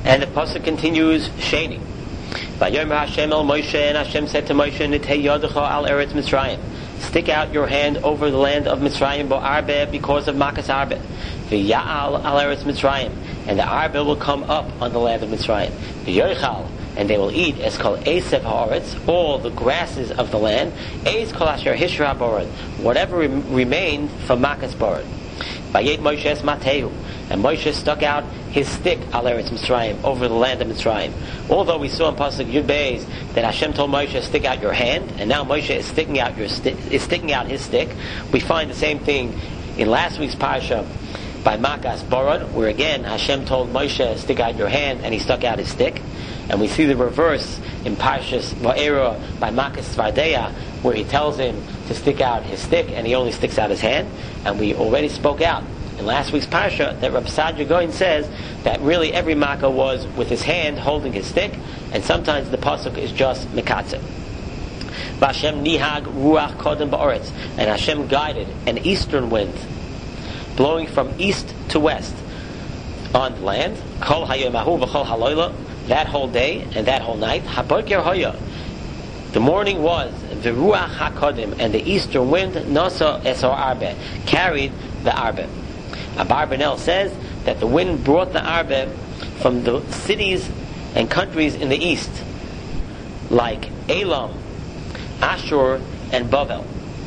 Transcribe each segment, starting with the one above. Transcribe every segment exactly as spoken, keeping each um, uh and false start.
And the pasuk continues, Sheni. Vayomer Hashem el Moshe, and Hashem said to Moshe, Nitei yodecha al eretz Mitzrayim. Stick out your hand over the land of Mitzrayim, bo arbe, because of Makas arbe. V'ya'al al eretz Mitzrayim, and the arbe will come up on the land of Mitzrayim. V'yoichal, and they will eat as kol esev haaretz, all the grasses of the land. Eis kol asher hishra borad, whatever re- remained from Makas borad. Vayet Moshe es Matehu, and Moshe stuck out his stick al eretz Mitzrayim, over the land of Mitzrayim. Although we saw in pasuk Yud Beis that Hashem told Moshe, stick out your hand, and now Moshe is sticking out your sti- is sticking out his stick. We find the same thing in last week's parsha by Makas Borad, where again Hashem told Moshe, stick out your hand, and he stuck out his stick. And we see the reverse in Parshas Va'era by Makas Svardeya, where he tells him to stick out his stick, and he only sticks out his hand. And we already spoke out in last week's parsha that Rav Saadia Gaon says that really every makkah was with his hand holding his stick, and sometimes the pasuk is just mekatzeh. Vashem nihag ruach kodem ba'oretz, and Hashem guided an eastern wind blowing from east to west on the land. Kol hayomahu v'chol haloila, that whole day and that whole night. Haboker hoya, the morning was the ruach hakodim, and the eastern wind nasa esor arbe, carried the arbe. Abarbanel says that the wind brought the arbe from the cities and countries in the east, like Elam, Ashur, and Bavel.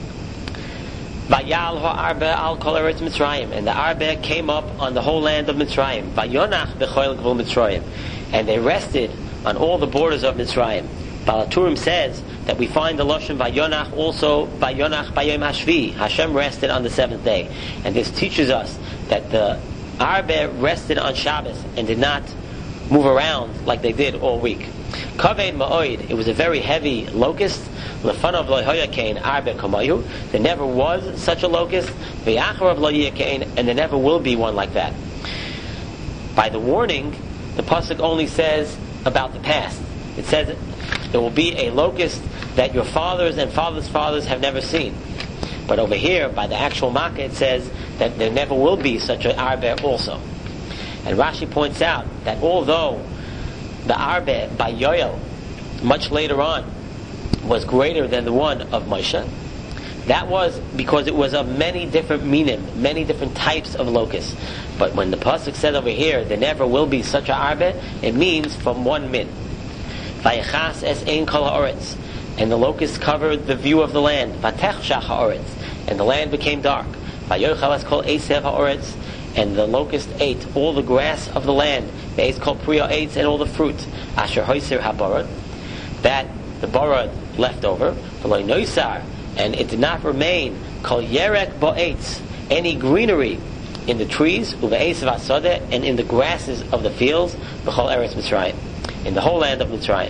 Vayal ha'arbe al kol eretz Mitzrayim, and the arbe came up on the whole land of Mitzrayim. Vayonach b'choil gvul Mitzrayim, and they rested on all the borders of Mitzrayim. Balaturim says that we find the Lashon Vayonach also Vayonach Bayom Hashvi. Hashem rested on the seventh day, and this teaches us that the arbe rested on Shabbos and did not move around like they did all week. Kaved ma'oid, it was a very heavy locust. Lefanav lo hoyakain arbe kamayu, there never was such a locust. Ve'acharav lo yakain, and there never will be one like that. By the warning, the pasuk only says about the past. It says there will be a locust that your fathers and fathers' fathers have never seen. But over here, by the actual makkah, it says that there never will be such an arbe also. And Rashi points out that although the arbe by Yoel, much later on, was greater than the one of Moshe, that was because it was of many different minim, many different types of locusts. But when the pasuk said over here, there never will be such an arbe, it means from one min. Vayechas es ein kol haaretz, and the locusts covered the view of the land. Vatechshach haaretz, and the land became dark. Vayochal es kol esev haaretz, and the locust ate all the grass of the land. Ve'es kol priya eitz, and all the fruit. Asher hoiser habarad, that the barad left over. V'lo noisar, and it did not remain kol yerek bo'etz, any greenery in the trees, uve'esav asodeh, and in the grasses of the fields, b'chol eretz Mitzrayim, in the whole land of Mitzrayim.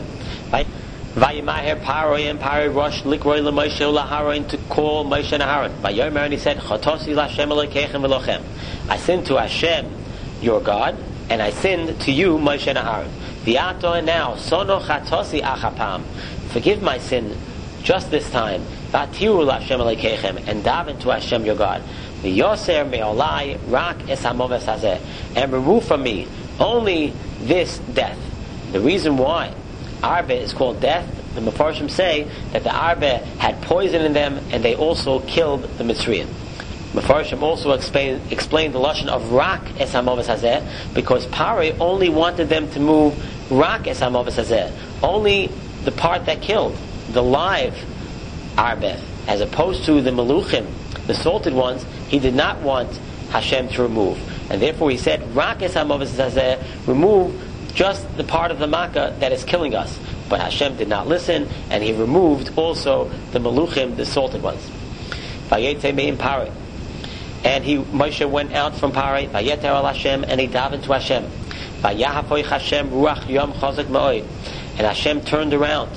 Vayimaher Paroi, and Paroi rushed Likroi LaMoshe Laharon, to call Moshe and Aaron. Vayomer, and he said, Chatosi Lashem Elokeichem Velochem, I sinned to Hashem, your God, and I sinned to you, Moshe and Aaron. V'ato, and now, Sono Chatosi Achapam, forgive my sin just this time. V'atiru Lashem Elokeichem, and daven to Hashem your God. V'yoser me'olai rak es hamoves hazeh, and remove from me only this death. The reason why arbe is called death, the Mefarshim say that the arbe had poison in them, and they also killed the Mitzrayim. Mefarshim also explain, explained the lashon of rak es hamoves hazeh, because Pari only wanted them to move rak es hamoves hazeh, only the part that killed, the live arbe, as opposed to the meluchim, the salted ones. He did not want Hashem to remove, and therefore he said rak es hamoves hazeh, remove just the part of the makkah that is killing us. But Hashem did not listen, and he removed also the meluchim, the salted ones. Vayetze me'im Pari, and he Moshe went out from Pari. Vayeter al Hashem, and he davened to Hashem. Vayahafoich Hashem ruach yom chazak ma'od, and Hashem turned around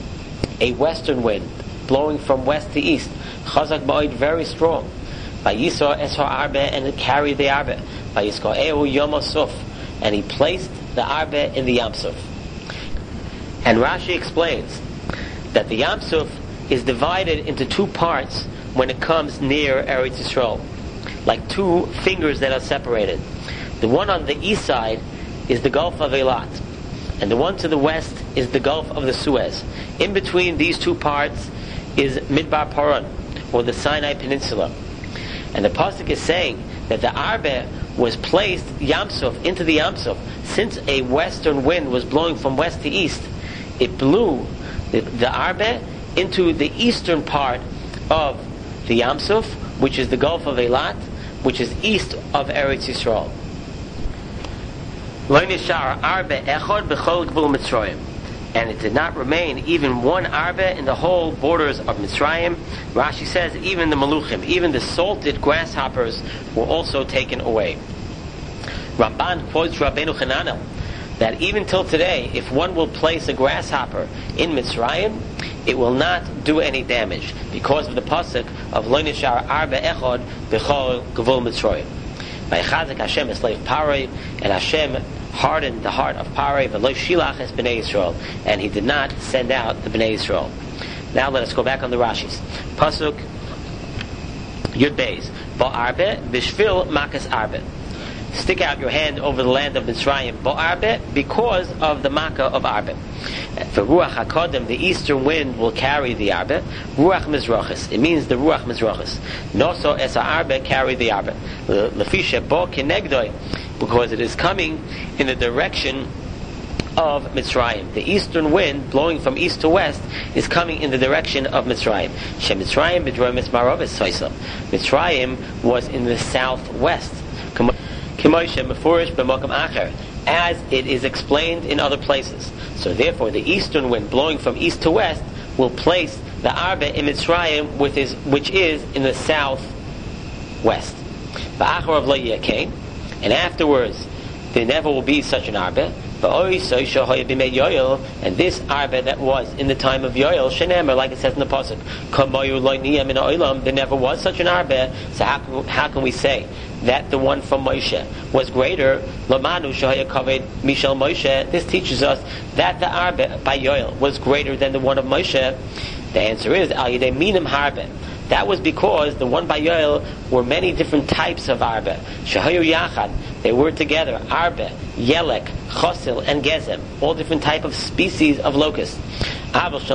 a western wind blowing from west to east, chazak ma'od, very strong. Vayisor es ha'arbe, and it carried the arbe. Vayisko'ehu yom osuf, and he placed the arbe in the Yam Suf. And Rashi explains that the Yam Suf is divided into two parts when it comes near Eretz Yisrael, like two fingers that are separated. The one on the east side is the Gulf of Eilat, and the one to the west is the Gulf of the Suez. In between these two parts is Midbar Paran, or the Sinai Peninsula. And the pasuk is saying that the Arbe was placed Yamsuf into the Yamsuf. Since a western wind was blowing from west to east, it blew the, the Arbe into the eastern part of the Yamsuf, which is the Gulf of Eilat, which is east of Eretz Yisrael. Lo nishar Arbe echad b'chol gvul Mitzrayim. And it did not remain even one arbe in the whole borders of Mitzrayim. Rashi says even the maluchim, even the salted grasshoppers were also taken away. Ramban quotes Rabbeinu Chananel that even till today, if one will place a grasshopper in Mitzrayim, it will not do any damage because of the pasuk of Lo nishar arbe echad b'chol gvul Mitzrayim. Vaychazek Hashem esleif Paroi, and Hashem hardened the heart of Paroi, v'lo shilach es b'nei Yisrael, and he did not send out the b'nei Yisrael. Now let us go back on the Rashis. Pasuk Yud Beis, Bo'arbe b'shvil makas arbe. Stick out your hand over the land of Mitzrayim, Bo'arbe, because of the makkah of Arbe. For Ruach HaKodem, the eastern wind will carry the Arbe. Ruach Mizrachis, it means the Ruach Mizrachis. Noso es Arbe, carry the Arbe. Lefisha bo kenegdoi, because it is coming in the direction of Mitzrayim. The eastern wind blowing from east to west is coming in the direction of Mitzrayim. She Mitzrayim b'droi mismarovis soisam. Mitzrayim was in the southwest. As it is explained in other places. So therefore the eastern wind blowing from east to west will place the Arbe in Mitzrayim, which is, which is in the southwest. And afterwards there never will be such an Arbe. And this Arbe that was in the time of Yoel, Shenemer, like it says in the pasuk, there never was such an Arbe. So how can, how can we say that the one from Moshe was greater? This teaches us that the Arbe by Yoel was greater than the one of Moshe. The answer is Al Yidei Minim Harbe. That was because the one by Yoel were many different types of Arbe. Shahayu Yachad, they were together. Arbe, Yelek, Chosil, and Gezem, all different type of species of locusts. But the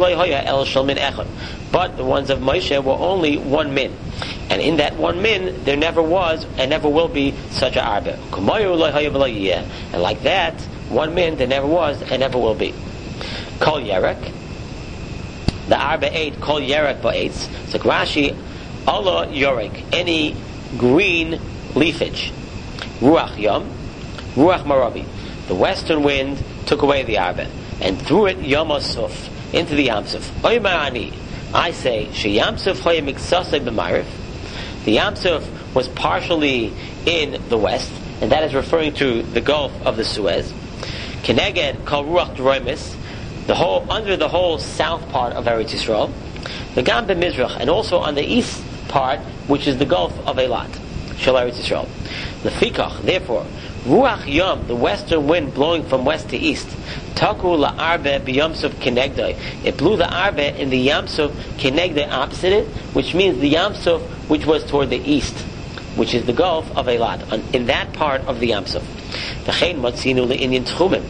ones of Moshe were only one min. And in that one min, there never was and never will be such a Arbe. And like that, one min, there never was and never will be. Kol Yerek, the Arbe eight, Kol Yerek ba'etz. So Rashi, Allah Yorek, any green leafage. Ruach Yom, Ruach Marabi. The western wind took away the Arbe and threw it Yom Asuf, into the Yamsuf. Oymarani, I say, She Yamsuf Hoye Miksasei b'Ma'ariv. The Yamsuf was partially in the west, and that is referring to the Gulf of the Suez. Keneged Kol Ruach Droimis, the whole under the whole south part of Eretz Yisrael, the Gam B'Mizrach, and also on the east part, which is the Gulf of Eilat, Shel Eretz Yisrael. The Fikach, therefore, Ruach Yom, the western wind blowing from west to east, Taku La Arbe B'Yamsuf Kenegdoi. It blew the Arbe in the Yamsuf Kenegdoi opposite it, which means the Yamsuf which was toward the east, which is the Gulf of Eilat, in that part of the Yamsuf. V'chein Matzinu Le'inyan Tchumim.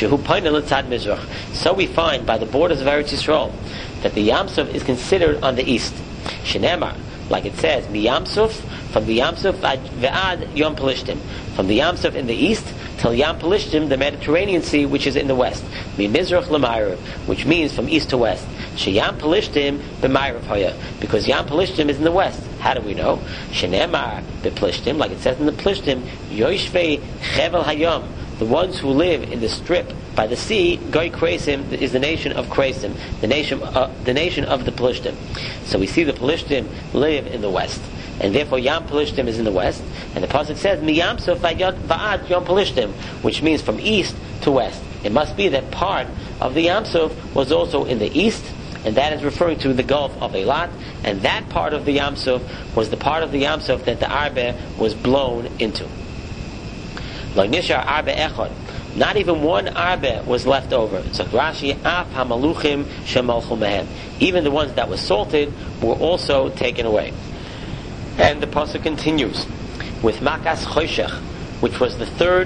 So we find by the borders of Eretz Yisrael that the Yamsuf is considered on the east. Shenemar, like it says, Mi Yamsuf, from the Yamsuf ve'ad Yom Pelishtim, from the Yamsuf in the east till Yam Pelishtim, the Mediterranean Sea, which is in the west. Mi Mizrach L'Ma'ariv, which means from east to west. She Yam Pelishtim b'Ma'ariv Hoya, because Yam Pelishtim is in the west. How do we know? Shenemar b'Plishtim, like it says in the Plishtim, Yoshvei Chevel Hayom, the ones who live in the strip by the sea, Goy Kresim is the nation of Kresim, the nation, uh, the nation of the Pelishtim. So we see the Pelishtim live in the west, and therefore Yam Pelishtim is in the west. And the pasuk says Mi Yamsuf va'ad Yom Pelishtim, which means from east to west. It must be that part of the Yamsuf was also in the east, and that is referring to the Gulf of Eilat, and that part of the Yamsuf was the part of the Yamsuf that the Arbe was blown into. Like Nishar Arbe Echad, not even one Arbe was left over. So Rashi, Af Hamaluchim Shemalchu Mehem, even the ones that were salted were also taken away. And the pasuk continues with Makas Choshech, which was the third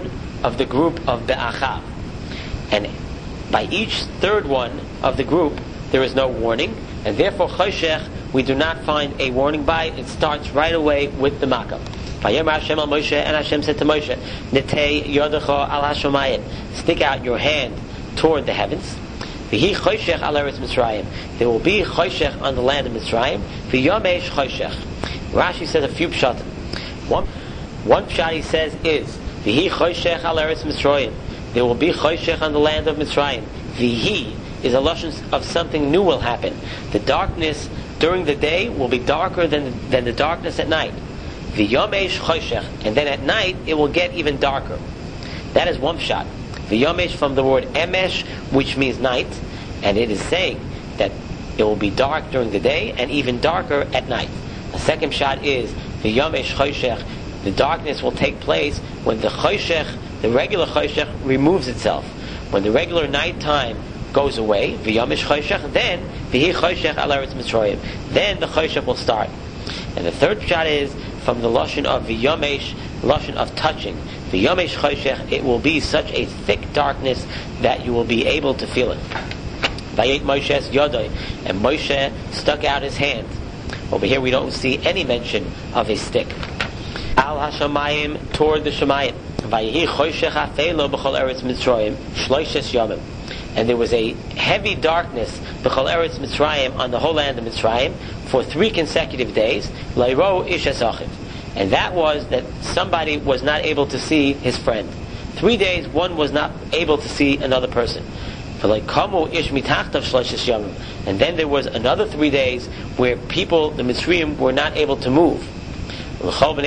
of the group of Be'achav. And by each third one of the group, there is no warning, and therefore Choshech we do not find a warning by. It starts right away with the Makkah. Vayomer Hashem al Moshe, and Hashem said to Moshe, Netei yodecha al hashamayim, stick out your hand toward the heavens. V'hi Choshech al eretz Mitzrayim, there will be Choshech on the land of Mitzrayim. V'yamesh Choshech. Rashi says a few pshatim. One, one pshat he says is V'hi Choshech al eretz Mitzrayim, there will be Choshech on the land of Mitzrayim. V'hi is a lashon of something new will happen. The darkness during the day will be darker than, than the darkness at night. V'yamesh choshech, and then at night it will get even darker. That is one shot. V'yamesh from the word emesh, which means night, and it is saying that it will be dark during the day and even darker at night. The second shot is v'yamesh choshech, the darkness will take place when the choshech, the regular choshech, removes itself. When the regular nighttime goes away, v'yamesh choshech, then v'hi choshech al eretz Mitzrayim, then the choshech will start. And the third shot is from the lashon of v'yamesh, lashon of touching. V'yamesh choshech, it will be such a thick darkness that you will be able to feel it. Vayet Moshe's yodai, and Moshe stuck out his hand. Over here we don't see any mention of a stick. Al hashamayim, toward the shamayim. Vayehi choshech afelo b'chol eretz Mitzrayim shloishes yomim. And there was a heavy darkness b'chol eretz Mitzrayim, on the whole land of Mitzrayim, for three consecutive days. Leiro ish esachiv, and that was that somebody was not able to see his friend. Three days, one was not able to see another person. Ish mitachtav shloishes yomim, and then there was another three days where people, the Mitzrayim, were not able to move. But the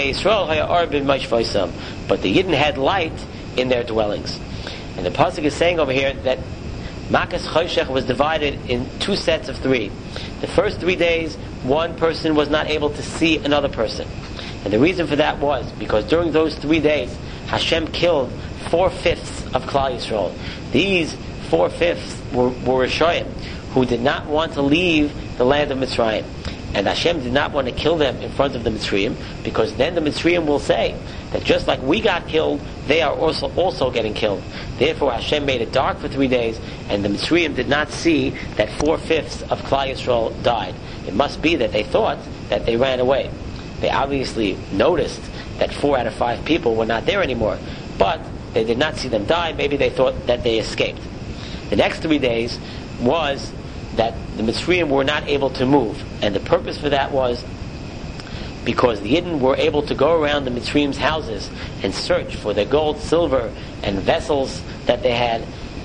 Yidden had light in their dwellings. And the pasuk is saying over here that Makas Choshech was divided in two sets of three. The first three days, one person was not able to see another person. And the reason for that was because during those three days, Hashem killed four-fifths of Klal Yisrael. These four-fifths were, were Rishoyim, who did not want to leave the land of Mitzrayim. And Hashem did not want to kill them in front of the Mitzrayim, because then the Mitzrayim will say that just like we got killed, they are also also getting killed. Therefore Hashem made it dark for three days, and the Mitzrayim did not see that four-fifths of Klal Yisrael died. It must be that they thought that they ran away. They obviously noticed that four out of five people were not there anymore, but they did not see them die. Maybe they thought that they escaped. The next three days was that the Mitzrayim were not able to move, and the purpose for that was because the Yidden were able to go around the Mitzrayim's houses and search for their gold, silver, and vessels that they had.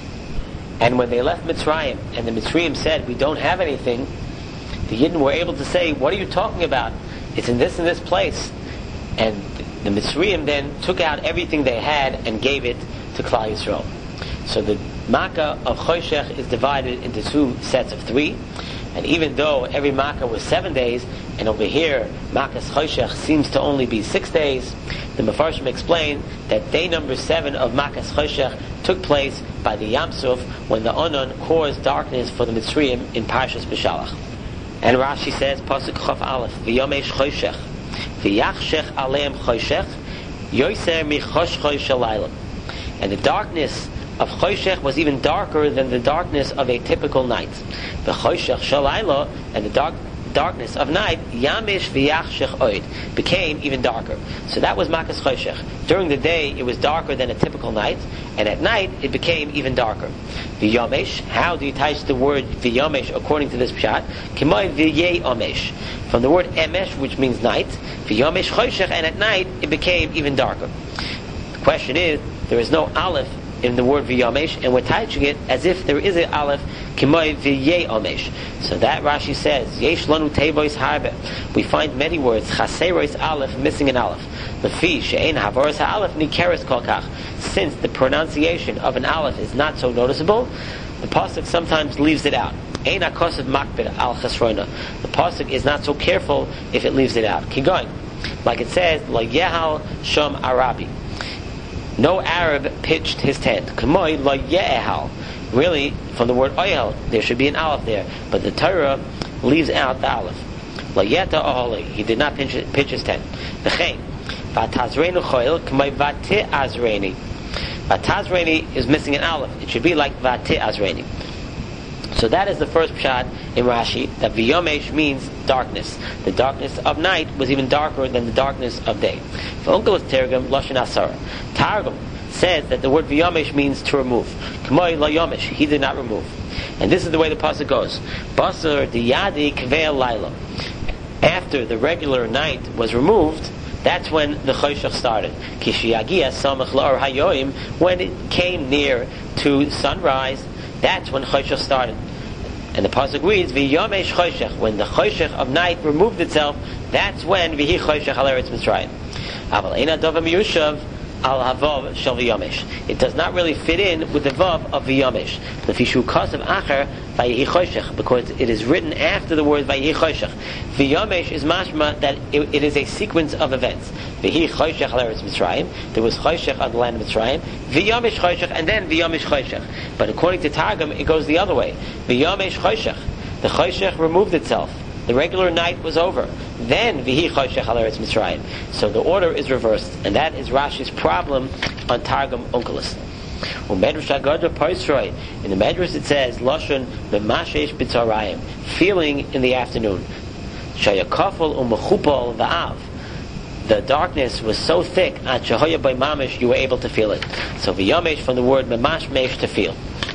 And when they left Mitzrayim, and the Mitzrayim said, "We don't have anything," the Yidden were able to say, "What are you talking about? It's in this and this place." And the Mitzrayim then took out everything they had and gave it to Klal Yisrael. So the Makkah of Choshech is divided into two sets of three. And even though every Makkah was seven days, and over here Makkah's Choshech seems to only be six days, the Mefarshim explain that day number seven of Makkah's Choshech took place by the Yam Suf, when the Onon caused darkness for the Mitzrayim in Parshas Beshalach. And Rashi says, Pasuk Chof Aleph, V'yomesh Choshech, V'yachshech aleim Choshech, Yoser michoshchoy shalaylam. And the darkness of Choshech was even darker than the darkness of a typical night. The Choshech shalayla, and the dark darkness of night, Yamish v'yachshech oid, became even darker. So that was Makas Choshech. During the day it was darker than a typical night, and at night it became even darker. V'yamesh, how do you attach the word v'yamesh according to this pshat? K'may v'yei amesh, from the word emesh, which means night. V'yamesh Choshech, and at night it became even darker. The question is, there is no aleph in the word v'yamesh, and we're touching it as if there is an aleph, k'may v'yei amesh. So that Rashi says, yesh lanu tevois harbe. We find many words, chaserois aleph, missing an aleph. Lefi she'ein havoros ha'aleph nikeres kol kach. Since the pronunciation of an aleph is not so noticeable, the pasuk sometimes leaves it out. Ein hakosav makbid al chesroina. The pasuk is not so careful if it leaves it out. Keep going. Like it says, la yehal shom arabi. No Arab pitched his tent. K'moy la ye'ehal. Really, from the word oyel, there should be an aleph there, but the Torah leaves out the aleph. La yeta oholi. He did not pitch, pitch his tent. V'chein vatazreinu choil k'moy vate azreini. Vatazreini is missing an aleph. It should be like Vati'azreini. So that is the first pshat in Rashi, that V'yomesh means darkness. The darkness of night was even darker than the darkness of day. V'unkelos Targum Lashon Asara. Targum says that the word V'yomesh means to remove. K'moi la yomesh, he did not remove. And this is the way the pasuk goes. Basar diyadi kveil laila. After the regular night was removed, that's when the choshech started. Kishiyagia samach la'or hayoim, when it came near to sunrise, that's when choshech started. And the pasuk reads, "V'yomesh choshech." When the choshech of night removed itself, that's when v'hi choshech al eretz Mitzrayim. Aval ein adav miyushav al havav shel v'yomesh. It does not really fit in with the vav of v'yomesh. The fishu kasav acher v'yihi choshech, because it is written after the word v'yihi choshech. V'yomesh is mashma that it, it is a sequence of events. V'hi choshech al eretz Mitzrayim. There was choshech on the land of Mitzrayim. V'yomesh choshech, and then v'yomesh choshech. But according to Targum, it goes the other way. V'yomesh choshech. The choshech removed itself. The regular night was over. Then v'hi choshech al eretz Mitzrayim. So the order is reversed, and that is Rashi's problem on Targum Onkelos. U'medrash Agadra Paisroi. In the Medrash it says Lashon Memashesh B'tzarayim, feeling in the afternoon. Shayakafel u'mechupal va'av. The darkness was so thick at Shahaya by Mamish you were able to feel it. So v'yamesh from the word Memashmesh, to feel.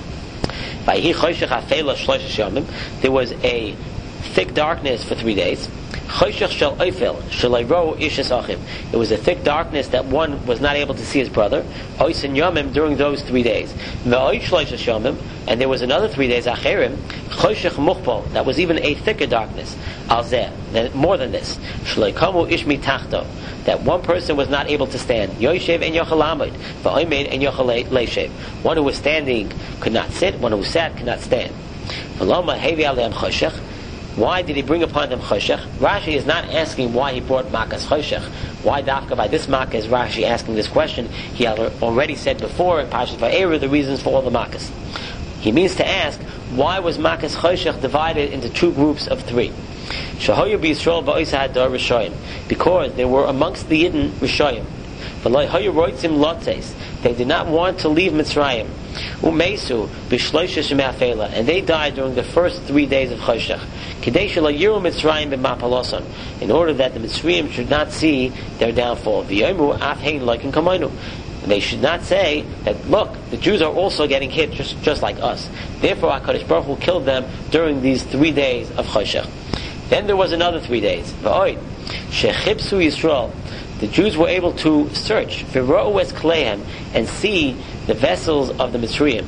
V'hi choshech afela shlosh yomim. There was a thick darkness for three days. Choshech shel oifel shelo ishes achim. It was a thick darkness that one was not able to see his brother. Oisen yomim, during those three days. Ve'oy shlosh yomim, and there was another three days acherim. Choshech muchpol, that was even a thicker darkness. Al zeh, more than this. Shelo kamu ish mitachto, that one person was not able to stand. Yoshev and yochel amid, va'omed and yochel leishev. One who was standing could not sit. One who sat could not stand. V'loma hevi aleim choshech. Why did he bring upon them choshech? Rashi is not asking why he brought makas choshech. Why dafka by this makkah is Rashi asking this question? He had already said before in Parashat Va'era the reasons for all the makas. He means to ask, why was makas choshech divided into two groups of three? Shahoyu b'Yisrael ba'oisa hadar rishoyim, because they were amongst the Yidden rishoyim. V'lo hayu roitzim lotzes, they did not want to leave Mitzrayim. Umesu b'shloisha shemei afela, and they died during the first three days of choshech. Kidei shelo yiru Mitzrayim b'mapaloson, in order that the Mitzrayim should not see their downfall. V'yomu af hein loikin kamaynu. They should not say that, look, the Jews are also getting hit just, just like us. Therefore, HaKadosh Baruch Hu killed them during these three days of choshech. Then there was another three days. V'oid shechipsu Yisrael, the Jews were able to search v'ro'u es kleihem, and see the vessels of the Mitzrayim.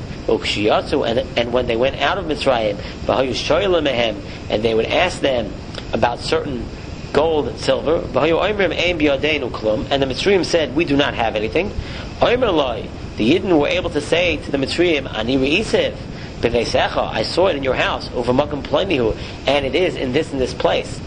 And, and when they went out of Mitzrayim, v'hayu shoyla mehem, and they would ask them about certain gold and silver. V'hayu oimrim ein b'yadeinu klum, and the Mitzrayim said, we do not have anything. Oimer loi, the Yidden were able to say to the Mitzrayim, ani re'isev b'veisecha, I saw it in your house, over makam plenihu, and it is in this and this place.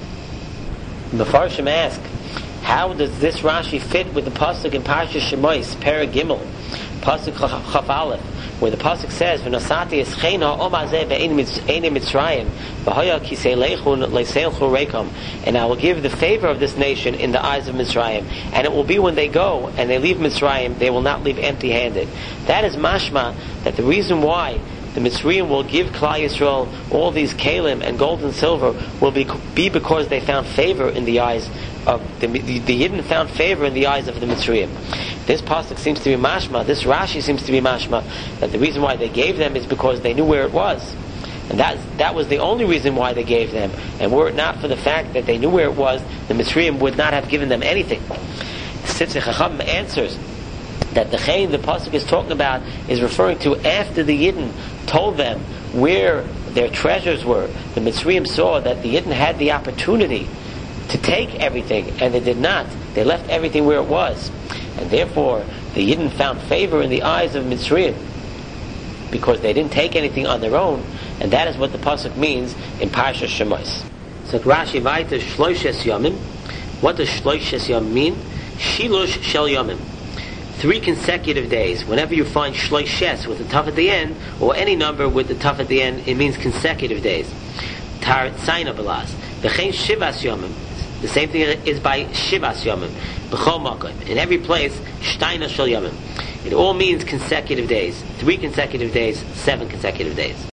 The Mefarshim ask, how does this Rashi fit with the pasuk in Parashat Shemos, Perek Gimel, pasuk Chaf Aleph, where the pasuk says, "V'nosati eschena omazeh be'ein Mitzrayim, v'haya kisei leichun leiseilchu reikam," and I will give the favor of this nation in the eyes of Mitzrayim, and it will be when they go and they leave Mitzrayim, they will not leave empty-handed. That is mashma, that the reason why the Mitzrayim will give Klal Yisrael all these kalim and gold and silver will be, be because they found favor in the eyes of the, the, the Yidden found favor in the eyes of the Mitzrayim. This pasuk seems to be mashma, this Rashi seems to be mashma, that the reason why they gave them is because they knew where it was. And that, that was the only reason why they gave them. And were it not for the fact that they knew where it was, the Mitzrayim would not have given them anything. Sitzei Chacham answers that the chayin the pasuk is talking about is referring to after the Yidden told them where their treasures were. The Mitzrayim saw that the Yidden had the opportunity to take everything, and they did not. They left everything where it was. And therefore, the Yidden found favor in the eyes of Mitzrayim, because they didn't take anything on their own, and that is what the pasuk means in Parashat Shemos. So Rashi Vaita Shloishes Yomim. What does Shloishes Yomim mean? Shilush Shel Yomim. Three consecutive days. Whenever you find Shloishes with the taf at the end, or any number with the taf at the end, it means consecutive days. Tar Tzayna Belas. V'chein Shivas Yomim. The same thing is by Shivas Yomim. B'chol Makom. In every place, Shtayna Shel Yomim. It all means consecutive days. Three consecutive days, seven consecutive days.